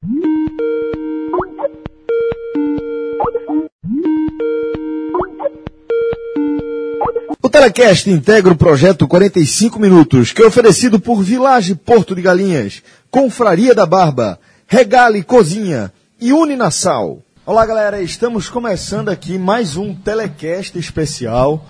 O Telecast integra o projeto 45 Minutos, que é oferecido por Village Porto de Galinhas, Confraria da Barba, Regale Cozinha e Uninassal. Olá, galera, estamos começando aqui mais um Telecast especial.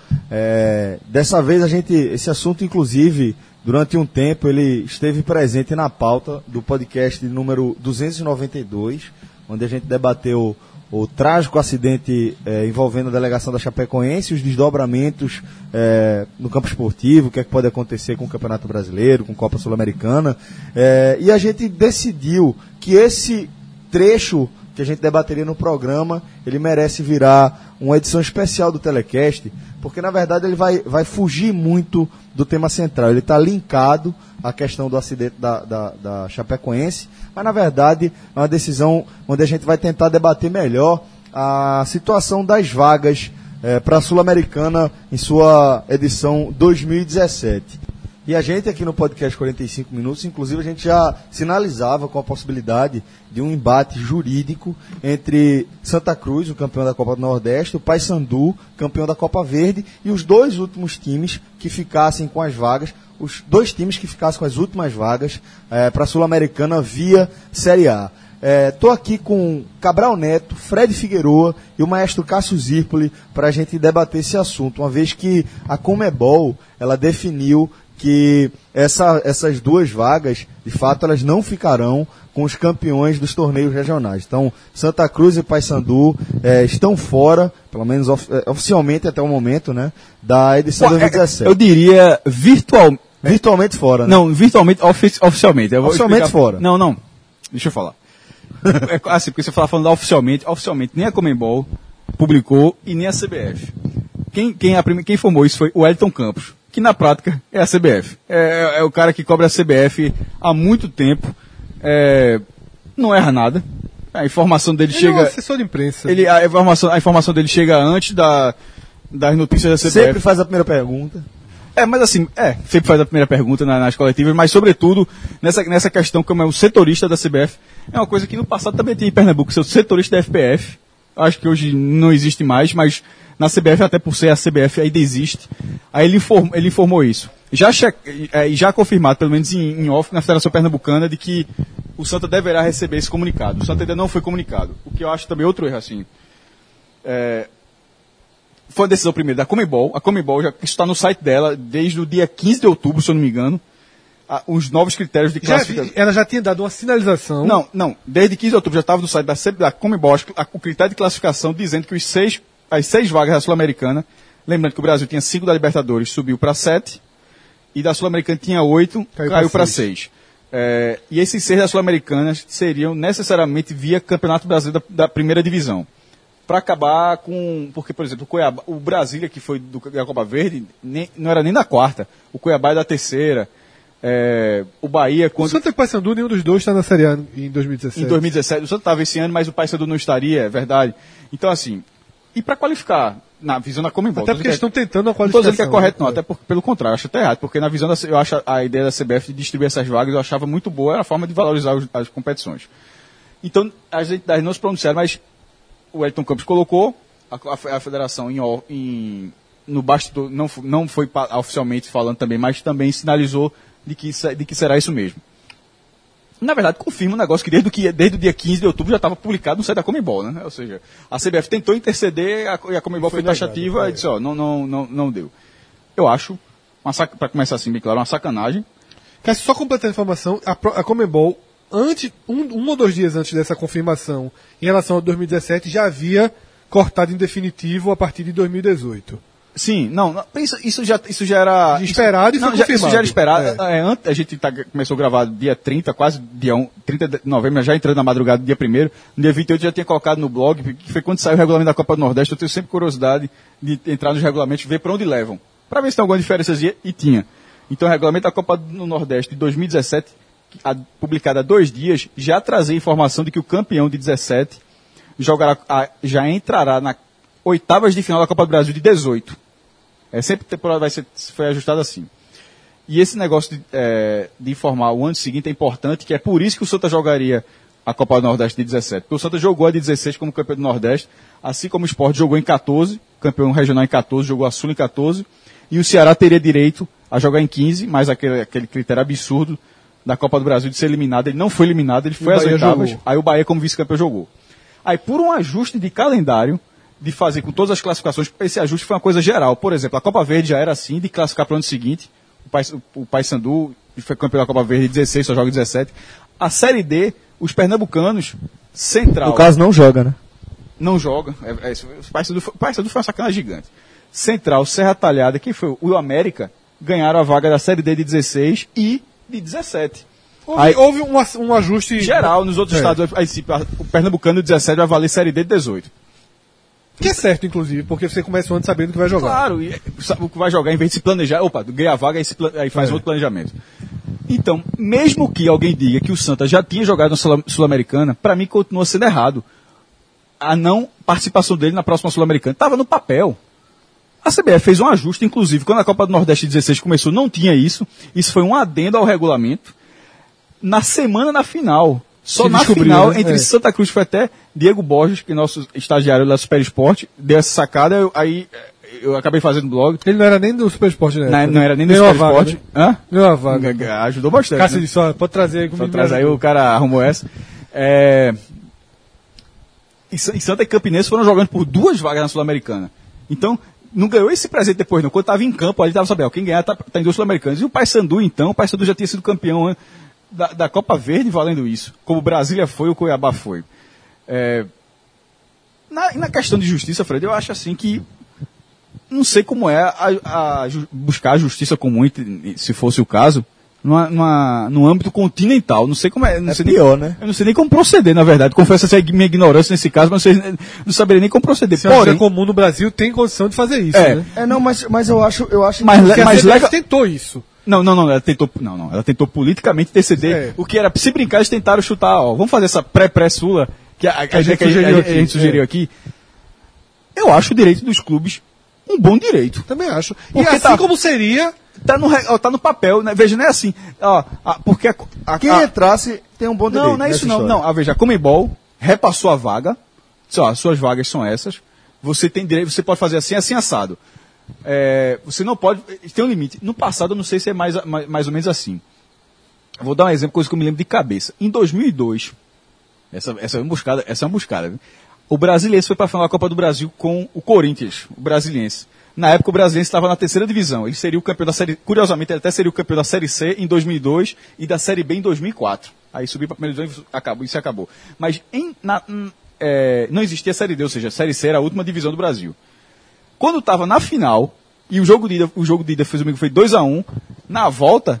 Dessa vez esse assunto, inclusive, durante um tempo, ele esteve presente na pauta do podcast número 292, onde a gente debateu o trágico acidente envolvendo a delegação da Chapecoense, os desdobramentos no campo esportivo, o que é que pode acontecer com o Campeonato Brasileiro, com a Copa Sul-Americana. E a gente decidiu que esse trecho que a gente debateria no programa, ele merece virar uma edição especial do Telecast, porque na verdade ele vai fugir muito do tema central. Ele está linkado à questão do acidente da Chapecoense, mas na verdade é uma decisão onde a gente vai tentar debater melhor a situação das vagas para a Sul-Americana em sua edição 2017. E a gente aqui no podcast 45 Minutos, inclusive a gente já sinalizava com a possibilidade de um embate jurídico entre Santa Cruz, o campeão da Copa do Nordeste, o Paysandu, campeão da Copa Verde, e os dois últimos times que ficassem com as vagas, os dois times que ficassem com as últimas vagas para a Sul-Americana via Série A. Estou aqui com Cabral Neto, Fred Figueroa e o maestro Cássio Zirpoli para a gente debater esse assunto, uma vez que a Conmebol ela definiu que essas duas vagas, de fato, elas não ficarão com os campeões dos torneios regionais. Então, Santa Cruz e Paysandu estão fora, pelo menos oficialmente até o momento, né, da edição 2017. Eu diria virtualmente fora, né? Não, virtualmente, oficialmente. Oficialmente fora. Não. Deixa eu falar. Assim, porque você falando oficialmente, nem a Conmebol publicou e nem a CBF. Quem informou isso foi o Wellington Campos, que na prática é a CBF. É o cara que cobre a CBF há muito tempo, não erra nada. A informação dele chega... Ele é um assessor de imprensa. A informação dele chega antes das notícias da CBF. Sempre faz a primeira pergunta. Mas assim, sempre faz a primeira pergunta nas coletivas, mas sobretudo nessa questão, como é o setorista da CBF, é uma coisa que no passado também tinha em Pernambuco, ser o setorista da FPF. Acho que hoje não existe mais, mas na CBF, até por ser a CBF, ainda existe. Aí ele informou isso. Já confirmado, pelo menos em off, na Federação Pernambucana, de que o Santa deverá receber esse comunicado. O Santa ainda não foi comunicado. O que eu acho também outro erro, assim. Foi a decisão primeiro da Conmebol. A Conmebol já está no site dela desde o dia 15 de outubro, se eu não me engano. Os novos critérios de classificação. Ela já tinha dado uma sinalização. Não. Desde 15 de outubro já estava no site da Conmebol o critério de classificação dizendo que as 6 vagas da Sul-Americana, lembrando que o Brasil tinha 5 da Libertadores, subiu para 7, e da Sul-Americana tinha 8, caiu para 6. E esses 6 da Sul-Americana seriam necessariamente via Campeonato Brasileiro da primeira divisão. Para acabar com... Porque, por exemplo, o Brasília, que foi da Copa Verde, não era nem da quarta. O Cuiabá é da terceira. O Bahia... O Santa e o Paysandu, nenhum dos dois está na Série A em 2017. Em 2017. O Santa estava esse ano, mas o Paysandu não estaria, é verdade. Então, assim... E para qualificar, na visão da Conmebol... Até porque eles estão tentando a qualificação. Não estou dizendo que é correto, não. Até pelo contrário, eu acho até errado. Porque na visão eu acho a ideia da CBF de distribuir essas vagas, eu achava muito boa. Era a forma de valorizar as competições. Então, as entidades não se pronunciaram, mas o Wellington Campos colocou, a federação no bastidor, não foi oficialmente falando também, mas também sinalizou de que será isso mesmo. Na verdade, confirma um negócio que desde o dia 15 de outubro já estava publicado no site da Conmebol, né? Ou seja, a CBF tentou interceder e a Conmebol foi taxativa e disse, não deu. Eu acho, para começar assim bem claro, uma sacanagem. Só completar a informação, a Conmebol, um ou 2 dias antes dessa confirmação, em relação a 2017, já havia cortado em definitivo a partir de 2018. Sim, isso já era... Esperado e foi confirmado. Isso já era esperado. Antes, a gente começou a gravar dia 30, quase dia 30 de novembro, já entrando na madrugada do dia 1º. No dia 28 já tinha colocado no blog, que foi quando saiu o regulamento da Copa do Nordeste. Eu tenho sempre curiosidade de entrar nos regulamentos, ver para onde levam, para ver se tem alguma diferença, e tinha. Então o regulamento da Copa do Nordeste de 2017, publicado há 2 dias, já trazia informação de que o campeão de 17 já entrará na oitavas de final da Copa do Brasil de 18. Sempre temporada foi ajustado assim. E esse negócio de informar o ano seguinte é importante, que é por isso que o Santa jogaria a Copa do Nordeste de 17. Porque o Santa jogou a de 16 como campeão do Nordeste, assim como o Sport jogou em 14, campeão regional em 14, jogou a Sul em 14, e o Ceará teria direito a jogar em 15, mas aquele critério absurdo da Copa do Brasil de ser eliminado. Ele não foi eliminado, ele foi às oitavas, aí o Bahia como vice-campeão jogou. Aí por um ajuste de calendário, de fazer com todas as classificações, esse ajuste foi uma coisa geral. Por exemplo, a Copa Verde já era assim, de classificar para o ano seguinte, o Paysandu foi campeão da Copa Verde em 16, só joga em 17. A Série D, os pernambucanos, Central... No caso, não joga, né? Não joga. O Paysandu foi uma sacanagem gigante. Central, Serra Talhada, quem foi? O América, ganharam a vaga da Série D de 16 e de 17. Houve um ajuste... Geral, nos outros estados, o pernambucano de 17 vai valer Série D de 18. Que é certo, inclusive, porque você começa o ano sabendo que vai jogar. Claro, o que vai jogar, em vez de se planejar, ganha a vaga, aí faz outro planejamento. Então, mesmo que alguém diga que o Santa já tinha jogado na Sul-Americana, para mim continua sendo errado. A não participação dele na próxima Sul-Americana estava no papel. A CBF fez um ajuste, inclusive, quando a Copa do Nordeste 16 começou, não tinha isso. Isso foi um adendo ao regulamento. Na semana na final, só na final, né? Entre Santa Cruz, foi até Diego Borges, que é nosso estagiário da Super Esporte, deu essa sacada, aí eu acabei fazendo blog. Ele não era nem do Super Esporte, né? Não era nem do Super Esporte. Hã? Não, a vaga. Ajudou bastante. Cássio disse, ó, pode trazer aí comigo. Pode trazer aí, o cara arrumou essa. E Santa e Campinense foram jogando por 2 vagas na Sul-Americana. Então, não ganhou esse presente depois, não. Quando estava em campo, ali estava sabendo, quem ganhar tá em 2 Sul-Americanas. E o Paysandu, então, o Paysandu já tinha sido campeão da Copa Verde valendo isso. Como o Brasília foi, o Cuiabá foi. Na questão de justiça, Fred, eu acho assim que não sei como é buscar a justiça comum, se fosse o caso, no âmbito continental. Não sei como é. Não sei pior, nem, né? Eu não sei nem como proceder, na verdade. Confesso essa minha ignorância nesse caso, mas não saberia nem como proceder. Se é comum no Brasil, tem condição de fazer isso, né? Mas eu acho que a CBF tentou isso. Não, ela tentou politicamente interceder. O que era, se brincar, eles tentaram chutar, vamos fazer essa pré-sula, que a gente sugeriu aqui. Eu acho o direito dos clubes um bom direito. Também acho. Porque e assim como seria... Tá no papel, né? Veja, não é assim. Porque quem entrasse tem um bom direito. Não é isso não. Não, veja, a Conmebol repassou a vaga. As suas vagas são essas. Você tem direito, você pode fazer assim assado. Você não pode, tem um limite. No passado, eu não sei se é mais ou menos assim. Vou dar um exemplo, coisa que eu me lembro de cabeça. Em 2002, essa é uma buscada. Viu? O Brasiliense foi para a final da Copa do Brasil com o Corinthians, o Brasiliense. Na época, o Brasiliense estava na 3ª divisão. Ele seria o campeão da Série... Curiosamente, ele até seria o campeão da Série C em 2002 e da Série B em 2004. Aí subiu para a primeira divisão e isso acabou. Mas não existia Série D, ou seja, a Série C era a última divisão do Brasil. Quando estava na final, e o jogo de ida foi 2-1, na volta,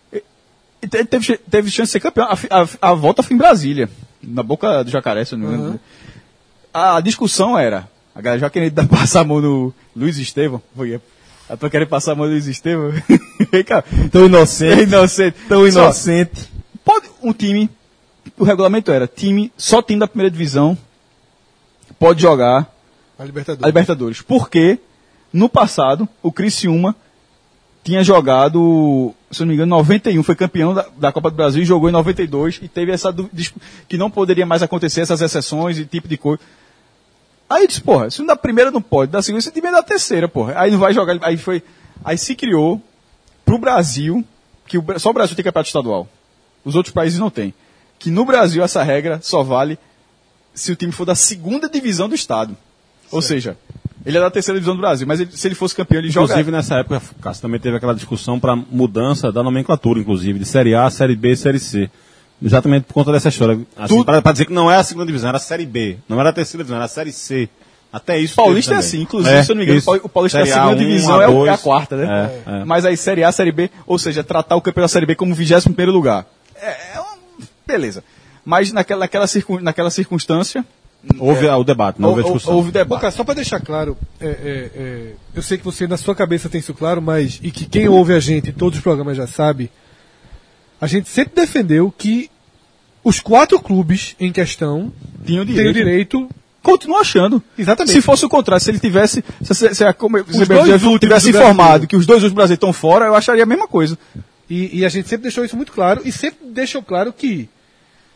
teve chance de ser campeão. A volta foi em Brasília, na Boca do Jacaré, se eu não me engano. A discussão era... A galera já querendo passar a mão no Luiz Estevão. Eu tô querendo passar a mão no Luiz Estevão. Tão inocente. Pode um time, o regulamento era, só time da primeira divisão pode jogar a Libertadores. Porque, no passado, o Criciúma tinha jogado, se não me engano, 91, foi campeão da Copa do Brasil e jogou em 92 e teve essa que não poderia mais acontecer essas exceções e tipo de coisa. Aí disse, se da primeira não pode, da segunda, esse time é da terceira, Aí não vai jogar. Aí se criou pro Brasil, que só o Brasil tem campeonato estadual. Os outros países não têm. Que no Brasil essa regra só vale se o time for da 2ª divisão do estado. Ou seja, ele é da 3ª divisão do Brasil, mas se ele fosse campeão, ele joga. Inclusive, nessa época, Cássio, também teve aquela discussão para mudança da nomenclatura, inclusive, de Série A, Série B e Série C. Exatamente por conta dessa história. Assim, para dizer que não é a 2ª divisão, era a Série B. Não era a 3ª divisão, era a Série C. Até isso. Paulista é assim, inclusive, se eu não me engano, o Paulista é a 2ª divisão, é a 4ª, né? Mas aí Série A, Série B, ou seja, tratar o campeão da Série B como 21º lugar. Beleza. Mas naquela circunstância... Houve o debate, não houve a discussão. Houve debate. Boca, só para deixar claro, eu sei que você na sua cabeça tem isso claro, mas e que quem ouve a gente em todos os programas já sabe, a gente sempre defendeu que os 4 clubes em questão têm o direito. Continuo achando. Exatamente. Se fosse o contrário, se ele tivesse. Se a CBF tivesse informado que os 2 últimos brasileiros estão fora, eu acharia a mesma coisa. E a gente sempre deixou isso muito claro e sempre deixou claro que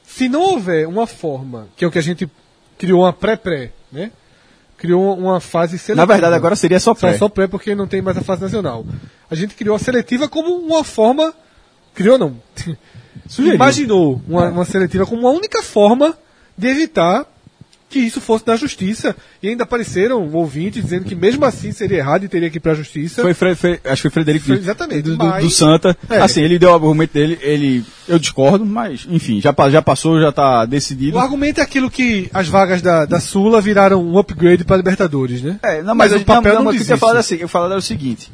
Se não houver uma forma, que é o que a gente criou uma pré-pré, né? Criou uma fase seletiva. Na verdade, agora seria só pré. Só pré, porque não tem mais a fase nacional. A gente criou a seletiva como uma forma... Criou não. Imaginou uma seletiva como uma única forma de evitar que isso fosse na justiça. E ainda apareceram ouvintes dizendo que mesmo assim seria errado e teria que ir pra justiça. Acho que foi Frederico Exatamente. do Santa. Assim, ele deu o argumento dele, eu discordo, mas enfim, já passou, já tá decidido. O argumento é aquilo que as vagas da Sula viraram um upgrade para Libertadores, né? Mas o papel não que diz eu falado isso. assim, eu falado era o seguinte,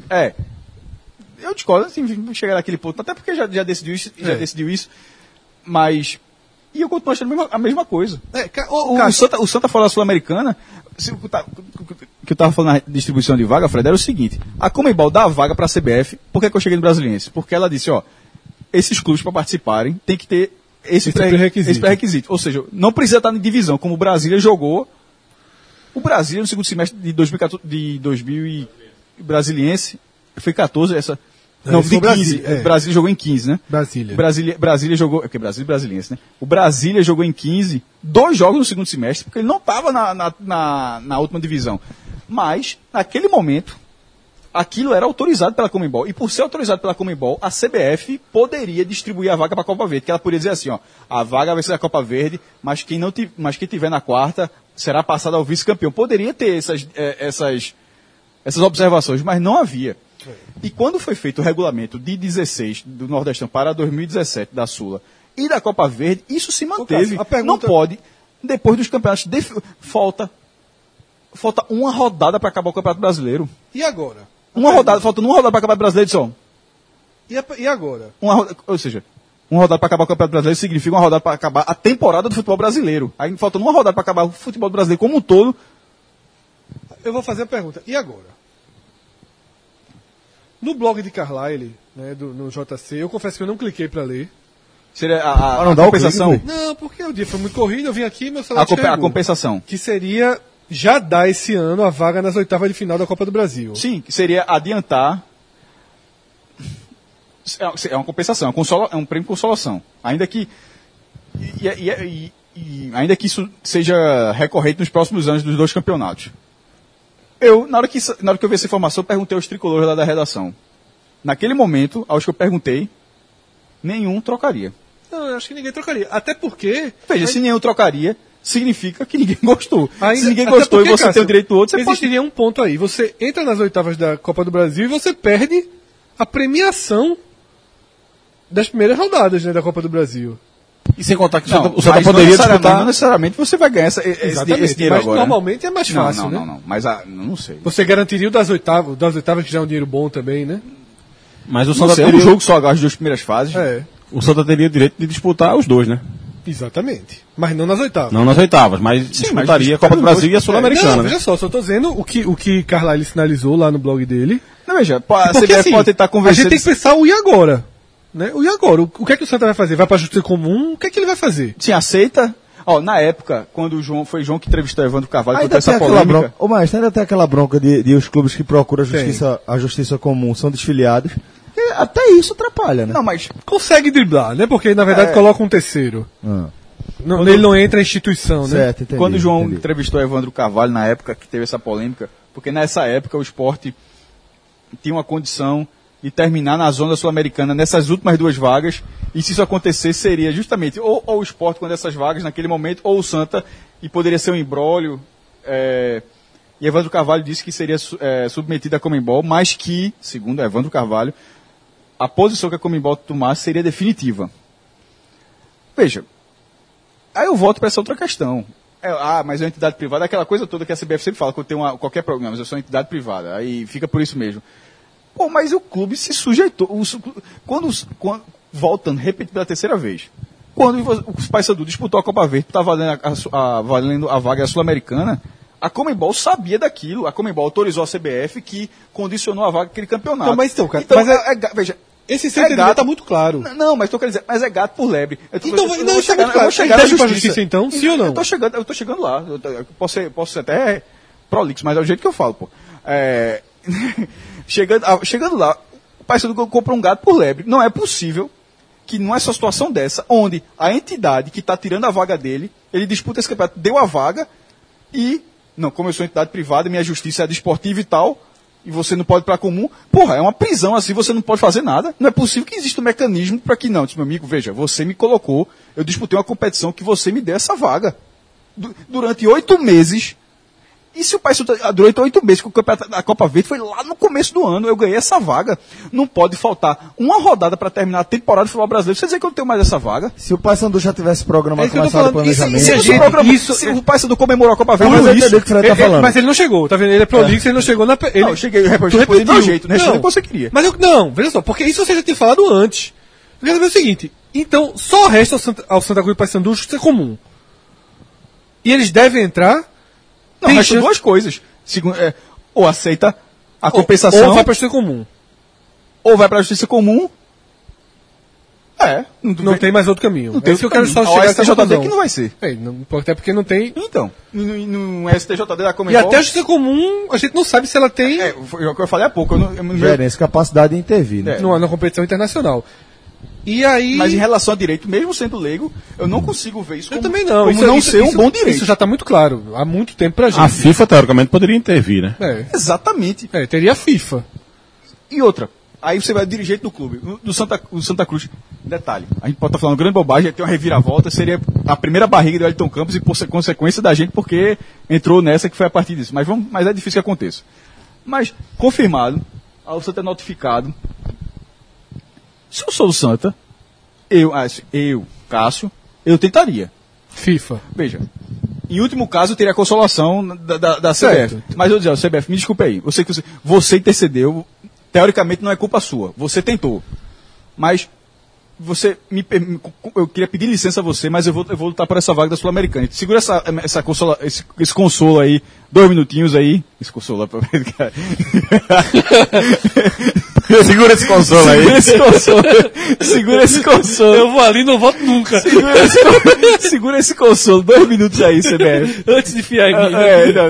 eu discordo, assim, chegar naquele ponto, até porque já decidiu isso, mas e eu continuo achando a mesma coisa. O Santa fora da Sul-Americana, que eu tava falando na distribuição de vaga, Fred, era o seguinte, a Conmebol dá a vaga para a CBF, por que eu cheguei no Brasiliense? Porque ela disse, esses clubes para participarem tem que ter esse pré-requisito. Ou seja, não precisa estar em divisão, como o Brasília jogou. O Brasília no segundo semestre de 2014, Brasiliense, foi 14, Não, de 15. Brasília jogou em 15, né? Brasília jogou. Porque Brasília e Brasiliense, né? O Brasília jogou em 15, 2 jogos no segundo semestre, porque ele não estava na última divisão. Mas, naquele momento, aquilo era autorizado pela Conmebol. E por ser autorizado pela Conmebol, a CBF poderia distribuir a vaga para a Copa Verde. Que ela poderia dizer assim, a vaga vai ser da Copa Verde, mas quem tiver na quarta será passado ao vice-campeão. Poderia ter essas observações, mas não havia. E quando foi feito o regulamento de 16 do Nordestão para 2017 da Sula e da Copa Verde, isso se manteve. Não pode, depois dos campeonatos, falta uma rodada para acabar o Campeonato Brasileiro. E agora? Faltando uma rodada para acabar o Brasileiro, só. E agora? Ou seja, uma rodada para acabar o Campeonato Brasileiro significa uma rodada para acabar a temporada do futebol brasileiro. Aí faltando uma rodada para acabar o futebol brasileiro como um todo. Eu vou fazer a pergunta. E agora? No blog de Carlyle, né, no JC, eu confesso que eu não cliquei para ler. Seria a compensação? Não, porque o dia foi muito corrido, eu vim aqui e meu celular a compensação. Que seria já dar esse ano a vaga nas oitavas de final da Copa do Brasil. Sim, que seria adiantar. É uma compensação, é um prêmio de consolação. Ainda que. Ainda que isso seja recorrente nos próximos anos dos 2 campeonatos. Na hora que eu vi essa informação, eu perguntei aos tricolores lá da redação. Naquele momento, aos que eu perguntei, nenhum trocaria. Não, eu acho que ninguém trocaria. Até porque... Veja, se nenhum trocaria, significa que ninguém gostou. Se ninguém gostou e você tem o direito do outro, você existiria um ponto aí. Você entra nas oitavas da Copa do Brasil e você perde a premiação das primeiras rodadas, né, da Copa do Brasil. E sem contar que o Santa poderia disputar... Não necessariamente você vai ganhar esse dinheiro mas agora. Normalmente é mais fácil, né? Não. Mas não sei. Você garantiria o das oitavas que já é um dinheiro bom também, né? Mas o Santa teria... É um jogo só, as 2 primeiras fases. O Santa teria o direito de disputar os 2, né? Exatamente. Mas não nas oitavas. Não nas oitavas, mas disputaria a Copa do Brasil e a Sul-Americana, né? Veja só tô dizendo o que Carlyle sinalizou lá no blog dele. Não, veja, a CBF assim, pode tentar convencer... A gente tem que pensar o e agora? Né? E agora? O que é que o Santa vai fazer? Vai para a Justiça Comum? O que é que ele vai fazer? Sim, aceita. Na época, quando foi João que entrevistou Evandro Carvalho por essa polêmica... Mas ainda tem aquela bronca de os clubes que procuram a justiça comum são desfiliados. Até isso atrapalha, né? Não, mas consegue driblar, né? Porque, na verdade, coloca um terceiro. Ele não entra a instituição, né? Certo, entendi, quando o João entrevistou Evandro Carvalho, na época que teve essa polêmica, porque nessa época o Sport tinha uma condição de terminar na zona sul-americana nessas últimas 2 vagas, e se isso acontecer seria justamente ou o Sport com essas vagas naquele momento, ou o Santa, e poderia ser um imbróglio, e Evandro Carvalho disse que seria submetido à Conmebol, mas que, segundo Evandro Carvalho, a posição que a Conmebol tomasse seria definitiva. Veja, aí eu volto para essa outra questão. Mas é uma entidade privada, aquela coisa toda que a CBF sempre fala, quando tem qualquer problema, mas eu sou uma entidade privada, aí fica por isso mesmo. Mas o clube se sujeitou. Quando voltando, repetindo pela terceira vez, quando o Paysandu disputou a Copa Verde, estava valendo a vaga sul-americana, a Conmebol sabia daquilo. A Conmebol autorizou a CBF que condicionou a vaga àquele campeonato. Não, mas então, cara, veja, esse seu entendimento está muito claro. Não, mas estou querendo dizer, mas é gato por lebre. Eu vou chegar na justiça, então, sim ou não? Eu estou chegando lá. Eu posso ser até prolixo, mas é o jeito que eu falo, pô. Chegando lá, o Paysandu comprou um gato por lebre. Não é possível que não é só situação dessa, onde a entidade que está tirando a vaga dele, ele disputa esse campeonato, deu a vaga e, não, como eu sou entidade privada, minha justiça é desportiva e tal, e você não pode ir para comum, porra, é uma prisão assim, você não pode fazer nada, não é possível que exista um mecanismo para que não, meu amigo, veja, você me colocou, eu disputei uma competição que você me deu essa vaga, durante 8 meses, e se o Paysandu, durante 8 meses, que a Copa Verde foi lá no começo do ano, eu ganhei essa vaga. Não pode faltar uma rodada para terminar a temporada do futebol brasileiro. Você dizer que eu não tenho mais essa vaga? Se o Paysandu já tivesse programado, que eu tô começado o falando. planejamento... Se o Paysandu comemorou a Copa Verde, Mas eu entendi o que o Fred tá falando. Mas ele não chegou, tá vendo? Ele é prolixo, ele não chegou na... Não, eu cheguei, eu respondi do meu jeito, não respondi o que você queria. Mas não, veja só, porque isso você já tinha falado antes. Eu quero saber o seguinte, então só resta ao Santa Cruz e Paysandu ser comum. E eles devem entrar... Não, restam duas coisas. Ou aceita a compensação... Ou vai para a justiça comum. Ou vai para a justiça comum... Não tem mais outro caminho. Não tem isso que eu quero só chegar chegar a essa STJD conclusão. que não vai ser. Até porque não tem... Então, no STJD da E Comembol... até a justiça comum, a gente não sabe se ela tem Foi o que eu falei há pouco. Gerência, capacidade de intervir, né? na competição internacional. E aí... Mas em relação a direito, mesmo sendo leigo, eu não consigo ver isso Eu como, também não. como não ser um bom direito. Isso já está muito claro. Há muito tempo pra gente. A FIFA, teoricamente, poderia intervir, né? Exatamente. Teria a FIFA. E outra, aí você vai dirigente do clube, do Santa Cruz. Detalhe, a gente pode estar falando grande bobagem, tem uma reviravolta, seria a primeira barriga do Wellington Campos e por consequência da gente, porque entrou nessa que foi a partir disso. Mas é difícil que aconteça. Mas, confirmado, ao Santa é notificado. Se eu sou do Santa, eu, Cássio, eu tentaria. FIFA. Veja, em último caso, eu teria a consolação da CBF. Certo. Mas eu dizer, CBF, me desculpe aí. Eu sei que você intercedeu, teoricamente não é culpa sua. Você tentou. Mas você eu queria pedir licença a você, mas eu vou lutar por essa vaga da Sul-Americana. Segura esse consolo aí, 2 minutinhos aí. Esse consolo pra cara. Segura esse consolo aí. Segura esse consolo. Eu vou ali e não volto nunca. Segura esse consolo, 2 minutos aí, CBF. Antes de fiar em mim.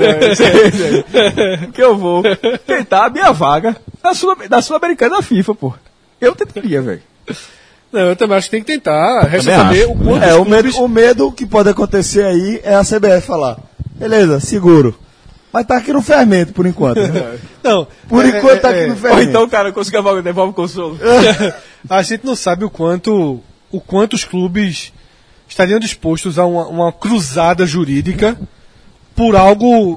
Porque eu vou tentar a minha vaga da Sul-Americana da FIFA, pô. Eu tentaria, velho. Não, eu também acho que tem que tentar. Resta Também saber acho. o quanto O medo que pode acontecer aí é a CBF falar, beleza, seguro. Mas tá aqui no fermento, por enquanto. Né? Não, Por enquanto tá aqui no Ou fermento. então, cara, eu consigo a vaga, devolve o consolo. a gente não sabe o quanto os clubes estariam dispostos a uma cruzada jurídica por algo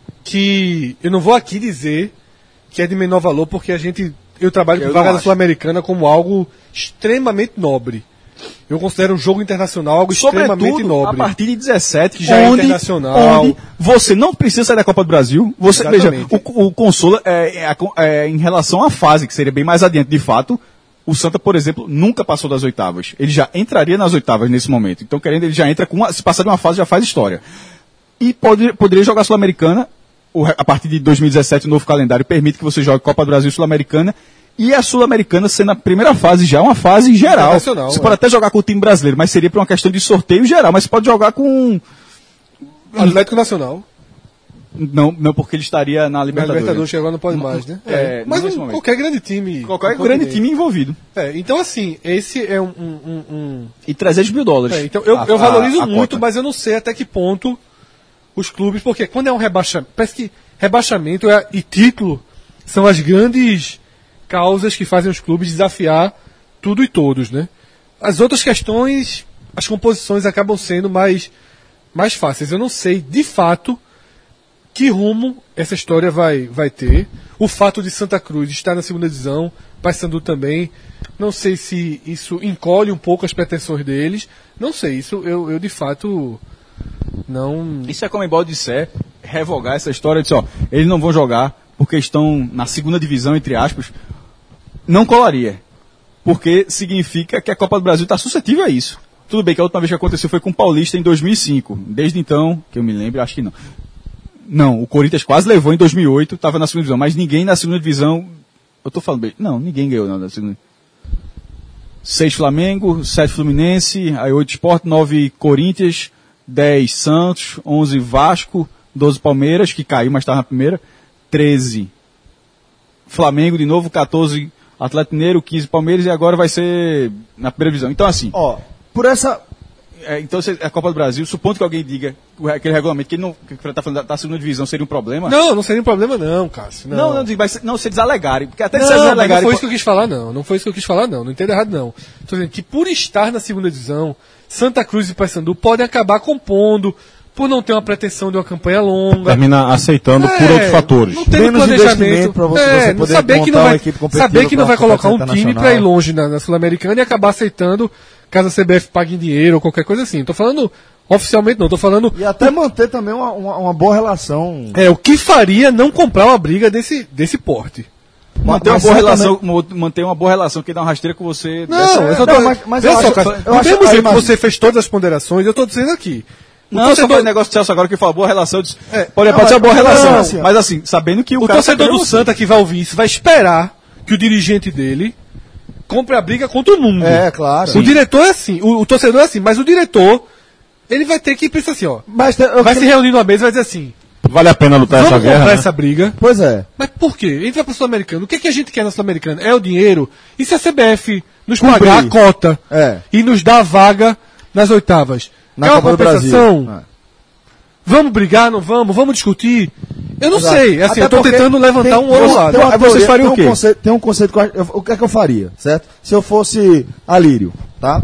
que eu não vou aqui dizer que é de menor valor, porque eu trabalho com vaga da Sul-Americana como algo extremamente nobre. Eu considero um jogo internacional algo extremamente nobre. A partir de 17, que já é internacional. Onde você não precisa sair da Copa do Brasil. Você, veja, o consolo em relação à fase, que seria bem mais adiante, de fato, o Santa, por exemplo, nunca passou das oitavas. Ele já entraria nas oitavas nesse momento. Então, ele já entra se passar de uma fase, já faz história. E poderia jogar Sul-Americana. A partir de 2017, o novo calendário permite que você jogue Copa do Brasil e Sul-Americana. E a Sul-Americana sendo a primeira fase já, uma fase geral. Você pode até jogar com o time brasileiro, mas seria por uma questão de sorteio geral. Mas você pode jogar com... Atlético Nacional. Não, porque ele estaria na Libertadores. Libertadores que agora não pode mais, né? Mas qualquer grande time. Qualquer grande time envolvido. Então, assim, esse é E $300 mil. Então, eu valorizo muito, cota. Mas eu não sei até que ponto os clubes... Porque quando é um rebaixamento... Parece que rebaixamento e título são as grandes causas que fazem os clubes desafiar tudo e todos, né? As outras questões, as composições acabam sendo mais fáceis. Eu não sei, de fato, que rumo essa história vai ter. O fato de Santa Cruz estar na segunda divisão, Paysandu também, não sei se isso encolhe um pouco as pretensões deles. Não sei, isso eu de fato não... E se a Comembol disser, revogar essa história, dizer, eles não vão jogar porque estão na segunda divisão, entre aspas, não colaria. Porque significa que a Copa do Brasil está suscetível a isso. Tudo bem que a última vez que aconteceu foi com o Paulista em 2005. Desde então, que eu me lembro, acho que não. Não, o Corinthians quase levou em 2008, estava na segunda divisão, mas ninguém na segunda divisão... Eu estou falando bem. Não, ninguém ganhou não, na segunda. 6 Flamengo, 7 Fluminense, aí 8 Sport, 9 Corinthians, 10 Santos, 11 Vasco, 12 Palmeiras, que caiu, mas estava na primeira, 13 Flamengo de novo, 14 Atlético Mineiro, 15 Palmeiras e agora vai ser na primeira divisão. Então, assim, Ó, por essa... então a Copa do Brasil, supondo que alguém diga aquele regulamento que ele não que está falando da segunda divisão seria um problema. Não seria um problema não, Cássio. Não, se eles alegarem, porque até Não, se eles mas alegarem... não foi isso que eu quis falar, não. Não foi isso que eu quis falar, não. Não entendo errado, não. Estou dizendo que por estar na segunda divisão, Santa Cruz e Paysandu podem acabar compondo, por não ter uma pretensão de uma campanha longa. Termina aceitando por outros fatores. Não tem Menos planejamento investimento pra você poder saber que montar não vai, uma equipe competitiva saber que não vai pra colocar um competição time para ir longe na Sul-Americana e acabar aceitando caso a CBF pague em dinheiro ou qualquer coisa assim. Estou falando oficialmente não, estou falando... E até manter também uma boa relação. O que faria não comprar uma briga desse porte? Manter uma boa relação, manter uma boa relação, que dá uma rasteira com você. Não, eu só tô... mas Veja eu só, acho- Cássio, eu no acho- mesmo aí, jeito que mas- você fez todas as ponderações, eu estou dizendo aqui. Não, só foi o negócio do Celso agora que falou boa relação. Pode Não, ser uma boa mas- relação, não, assim, mas assim, sabendo que O cara torcedor tá do querendo Santa que vai ouvir isso vai esperar que o dirigente dele compre a briga contra o mundo. É, claro. O diretor é assim, o torcedor é assim, mas o diretor, ele vai ter que pensar assim, ó. Mas Vai se reunir numa mesa e vai dizer assim, Vale a pena lutar essa vamos guerra, comprar né? essa briga. Pois é. Mas por quê? A gente vai para o Sul-Americano. O que, é que a gente quer na Sul-Americana? É o dinheiro. E se a CBF nos Cumprir. pagar a cota É. e nos dar a vaga nas oitavas? Na é uma Copa do compensação? Brasil. Vamos brigar, não vamos? Vamos discutir? Eu não Exato. sei. Assim, Até eu tô porque tentando levantar um outro lado. Tem uma Aí vocês teoria, fariam o quê? Tem um conceito que o que é que eu faria, certo? Se eu fosse Alírio, tá?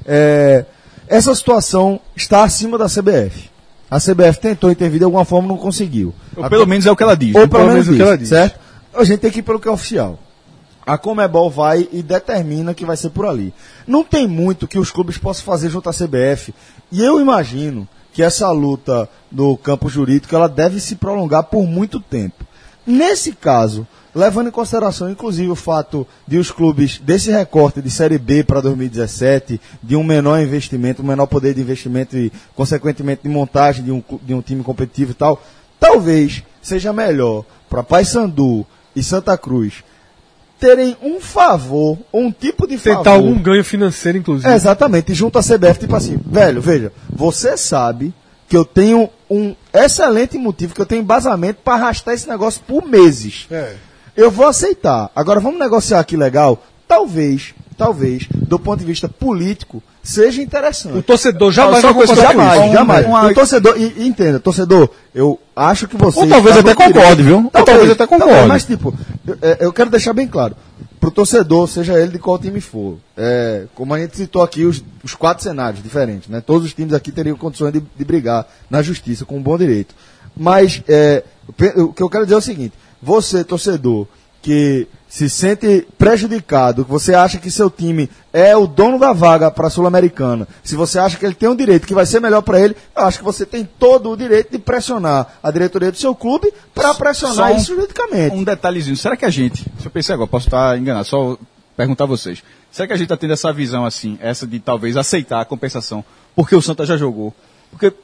Essa situação está acima da CBF. A CBF tentou intervir de alguma forma, não conseguiu. Ou pelo menos é o que ela diz. Ou né? pelo menos o que ela isso, diz. certo? A gente tem que ir pelo que é oficial. A Conmebol vai e determina que vai ser por ali. Não tem muito que os clubes possam fazer junto à CBF. E eu imagino que essa luta do campo jurídico ela deve se prolongar por muito tempo. Nesse caso, levando em consideração inclusive o fato de os clubes desse recorte de Série B para 2017, de um menor investimento, um menor poder de investimento e, consequentemente, de montagem de um time competitivo e tal, talvez seja melhor para Paysandu e Santa Cruz terem um favor, ou um tipo de favor. Tentar algum ganho financeiro, inclusive. Exatamente, e junto à CBF, tipo assim, velho, veja, você sabe que eu tenho um excelente motivo, que eu tenho embasamento para arrastar esse negócio por meses. Eu vou aceitar. Agora vamos negociar aqui legal? Talvez, do ponto de vista político, seja interessante. O torcedor jamais Só vai uma coisa concordar com isso. Jamais. Uma- O torcedor, e entenda, torcedor, eu acho que você. Ou talvez até concorde, viu? Ou talvez até concorde. Mas, tipo, eu quero deixar bem claro. Pro torcedor, seja ele de qual time for. Como a gente citou aqui, os 4 cenários diferentes, né? Todos os times aqui teriam condições de brigar na justiça com um bom direito. Mas o que eu quero dizer é o seguinte: você, torcedor, que se sente prejudicado, que você acha que seu time é o dono da vaga para a Sul-Americana, se você acha que ele tem um direito que vai ser melhor para ele, eu acho que você tem todo o direito de pressionar a diretoria do seu clube para pressionar Só isso juridicamente. Um detalhezinho. Será que a gente, se eu pensei agora, posso estar enganado, só perguntar a vocês. Será que a gente está tendo essa visão assim, essa de talvez aceitar a compensação, porque o Santa já jogou? Porque,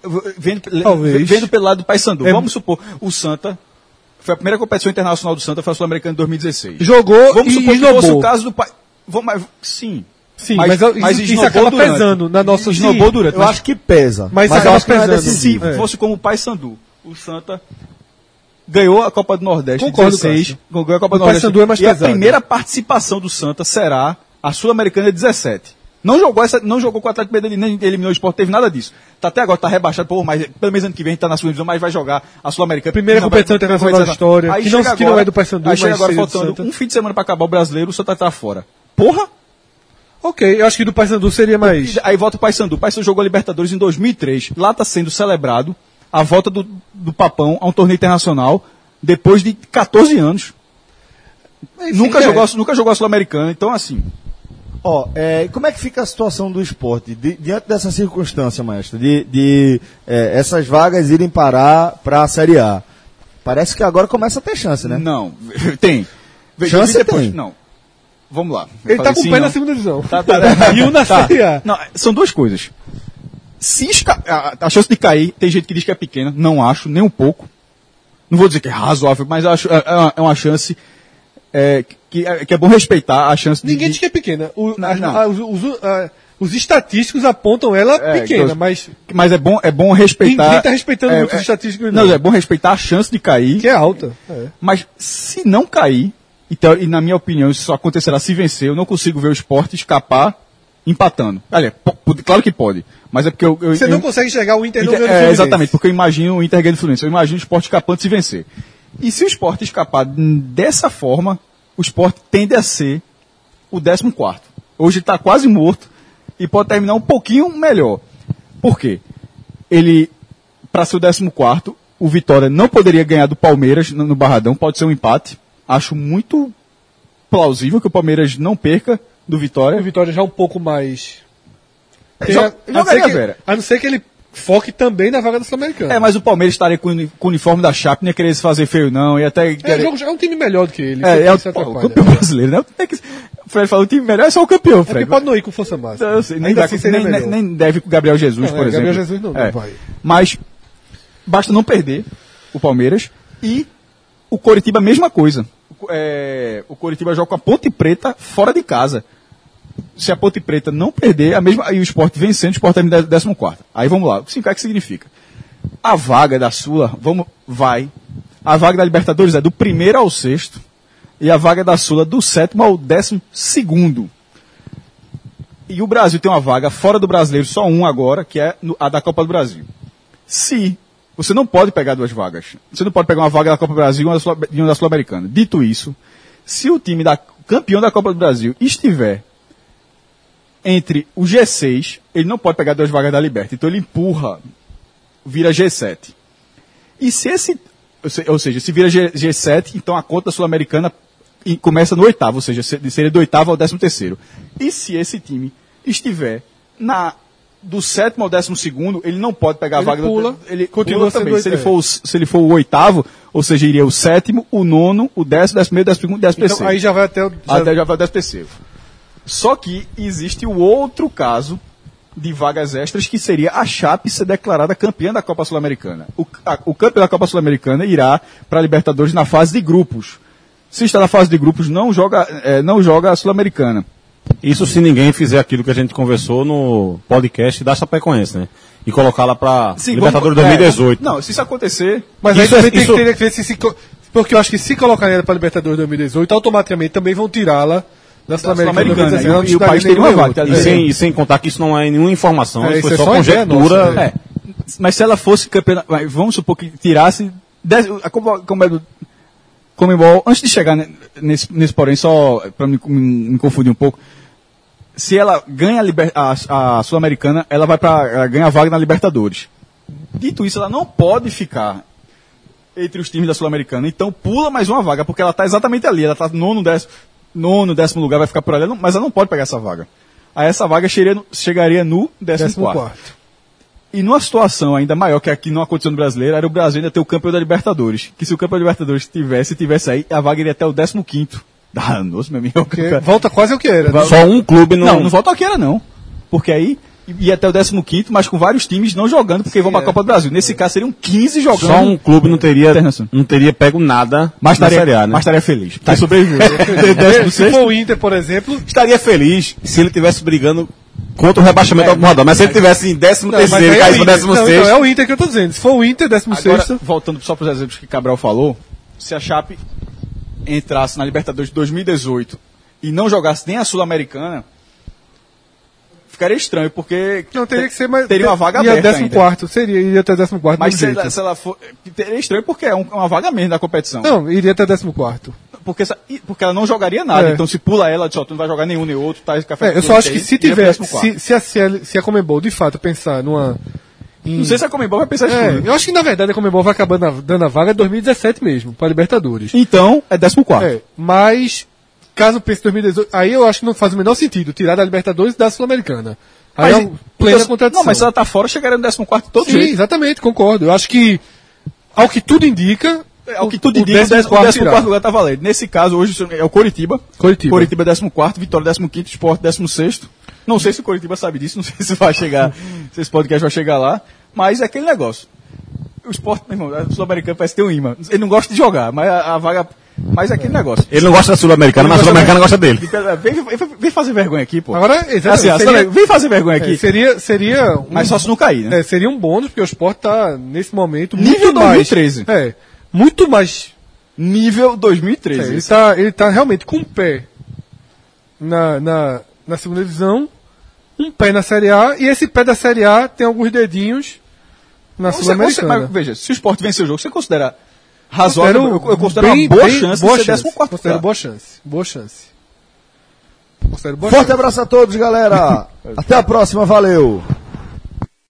vendo pelo lado do Paysandu, vamos supor, o Santa, foi a primeira competição internacional do Santa, foi a Sul-Americana em 2016. Jogou Vamos e supor que fosse esnobou. o caso do Sim. Sim, mas isso esnobou acaba durante. pesando na nossa... Esnobou Sim. durante. Eu acho que pesa. Mas eu acaba acho que não é pesando. Se decisivo. fosse como o Paysandu, o Santa ganhou a Copa do Nordeste em Concordo, 16, Cássio. ganhou a Copa O do Nordeste. Paysandu é mais e pesado. a primeira participação do Santa será a Sul-Americana 17. Não jogou com o Atlético Medellín, nem eliminou o Sport, teve nada disso. Até agora tá rebaixado, mas pelo menos ano que vem tá na segunda divisão, mas vai jogar a Sul-Americana. Primeira competição internacional da história, Aí que chega não é do Paysandu, aí chega mas agora seria do faltando Santa. um fim de semana para acabar o Brasileiro, o Santa tá fora. Porra! Ok, eu acho que do Paysandu seria mais... Aí volta o Paysandu. O Paysandu jogou a Libertadores em 2003. Lá está sendo celebrado a volta do Papão a um torneio internacional depois de 14 anos. Enfim, Nunca jogou a Sul-Americana. Então, assim... Como é que fica a situação do esporte diante dessa circunstância, maestro, de essas vagas irem parar para a Série A? Parece que agora começa a ter chance, né? Não, tem. Chance depois. tem. Não. Vamos lá. Ele tá com o sim, pé não. na segunda divisão. E um na Série A. Não, são duas coisas. A chance de cair, tem gente que diz que é pequena, não acho, nem um pouco. Não vou dizer que é razoável, mas acho é uma chance que é bom respeitar a chance de... Ninguém diz que é pequena. Não. Os estatísticos apontam ela pequena, mas Mas é bom respeitar... ninguém está respeitando muito os estatísticos. Não, é bom respeitar a chance de cair, que é alta. mas se não cair, Então, e na minha opinião, isso só acontecerá se vencer. Eu não consigo ver o Sport escapar empatando. Aliás, claro que pode. Mas é porque Você não consegue enxergar o Inter no Inter, exatamente, porque eu imagino o Inter ganhando do Fluminense. Eu imagino o Sport escapando se vencer. E se o Sport escapar dessa forma, o Sport tende a ser o 14º. Hoje ele está quase morto e pode terminar um pouquinho melhor. Por quê? Ele, para ser o 14º, o Vitória não poderia ganhar do Palmeiras no Barradão, pode ser um empate. Acho muito plausível que o Palmeiras não perca do Vitória. O Vitória já é um pouco mais... Jogaria, a não ser que ele foque também na vaga da Sul-Americana. Mas o Palmeiras estaria com o uniforme da Chape, não ia querer se fazer feio não, ia até... É um time melhor do que ele. O campeão brasileiro, né? O Fred falou, o time melhor é só o campeão, Fred. É porque pode não ir com força máxima. Nem deve com o Gabriel Jesus, por exemplo. Gabriel Jesus não vai. Mas basta não perder o Palmeiras e o Coritiba, a mesma coisa. O Coritiba joga com a Ponte Preta fora de casa. Se a Ponte Preta não perder, e o Sport vencendo, o Sport termina 14º. Aí vamos lá. O que é que significa? A vaga da Sula a vaga da Libertadores é do 1º ao 6º e a vaga da Sula do 7º ao 12º. E o Brasil tem uma vaga fora do brasileiro, só um agora, que é a da Copa do Brasil. Você não pode pegar duas vagas. Você não pode pegar uma vaga da Copa do Brasil e uma da Sul-Americana. Dito isso, se o time campeão da Copa do Brasil estiver entre o G6, ele não pode pegar duas vagas da Liberta. Então ele vira G7. E ou seja, se vira G7, então a conta sul-americana começa no 8º, ou seja, seria do 8º ao 13º. E se esse time estiver do 7º ao 12º, ele não pode pegar a vaga ele continua também. Se ele for o 8º, ou seja, iria o 7º, o 9º, o 10º, 11º, 12º, 13º. Então aí já vai até o 13º. Só que existe o outro caso de vagas extras, que seria a Chape ser declarada campeã da Copa Sul-Americana. O campeão da Copa Sul-Americana irá para a Libertadores na fase de grupos. Se está na fase de grupos, não joga a Sul-Americana. Isso se ninguém fizer aquilo que a gente conversou no podcast da Chapecoense, né? E colocar lá para Libertadores 2018. Não, se isso acontecer... Mas aí também teria que ver porque eu acho que se colocarem ela para Libertadores 2018, automaticamente também vão tirá-la da Sul-Americana. E o país teria uma vaga. E sem contar que isso não é nenhuma informação, isso foi só conjectura. Mas se ela fosse campeã... Vamos supor que tirasse... Comembol, antes de chegar nesse porém, só para me confundir um pouco, se ela ganha a Sul-Americana, ela ganha a vaga na Libertadores. Dito isso, ela não pode ficar entre os times da Sul-Americana, então pula mais uma vaga, porque ela está exatamente ali, ela está nono, 10º lugar, vai ficar por ali, mas ela não pode pegar essa vaga. Aí essa vaga chegaria no 14º. E numa situação ainda maior, que aqui não aconteceu no brasileiro, era o Brasil ainda ter o campeão da Libertadores. Que se o campeão da Libertadores tivesse aí, a vaga iria até o 15º. Nossa, meu amigo. Volta quase ao que era. Né? Só um clube não volta ao que era, não. Porque aí ia até o 15º, mas com vários times não jogando, porque vão para a Copa do Brasil. Nesse caso, seriam 15 jogando. Só um clube não teria pego nada na Série A, né? Mas estaria feliz. Se for o Inter, por exemplo... Estaria feliz se ele estivesse brigando contra o rebaixamento do Almodóvar. Mas se ele tivesse em 13º, caísse para 16º... Então é o Inter que eu estou dizendo. Se for o Inter, 16º... Agora, voltando só para os exemplos que Cabral falou, se a Chape entrasse na Libertadores de 2018 e não jogasse nem a Sul-Americana, ficaria estranho, porque não teria que ser, mas teria uma vaga aberta 14º, iria até 14º. Mas se ela for, teria estranho porque é uma vaga mesmo da competição. Não, iria até 14º. Porque ela não jogaria nada, então se pula ela, tu não vai jogar nenhum nem outro, tá? Eu só acho que se tiver, se a Conmebol de fato pensar numa... Não sei se a Conmebol vai pensar isso. Eu acho que na verdade a Conmebol vai acabar dando a vaga em 2017 mesmo, para Libertadores. Então, é 14º. Mas... Caso pense em 2018, aí eu acho que não faz o menor sentido tirar da Libertadores e da Sul-Americana. Aí é plena contradição. Não, mas se ela tá fora, chegaria no 14º todo jeito. Sim, exatamente, concordo. Eu acho que, ao que tudo indica, o 14º lugar tá valendo. Nesse caso, hoje é o Coritiba. Coritiba 14º, Vitória 15º, Sport 16º. Não sei se o Coritiba sabe disso, não sei se vai chegar, se esse podcast vai chegar lá, mas é aquele negócio. O Sport, meu irmão, a Sul-Americana parece ter um imã. Ele não gosta de jogar, mas a vaga... Mas é aquele negócio. Ele não gosta da Sul-Americana, mas a Sul-Americana gosta dele. Vem fazer vergonha aqui, pô. Agora, exatamente. Vem fazer vergonha aqui. Seria mas só se não cair, né? Seria um bônus, porque o Sport tá, nesse momento, nível 2013. Muito mais nível 2013. Ele tá realmente com um pé na segunda divisão, um pé na Série A, e esse pé da Série A tem alguns dedinhos na Sul-Americana. Mas veja, se o Sport vencer o jogo, você considera razoável? Eu considero uma boa chance de ser 14º. Considero boa chance. Considero boa Forte chance. abraço a todos, galera. Até a próxima, valeu.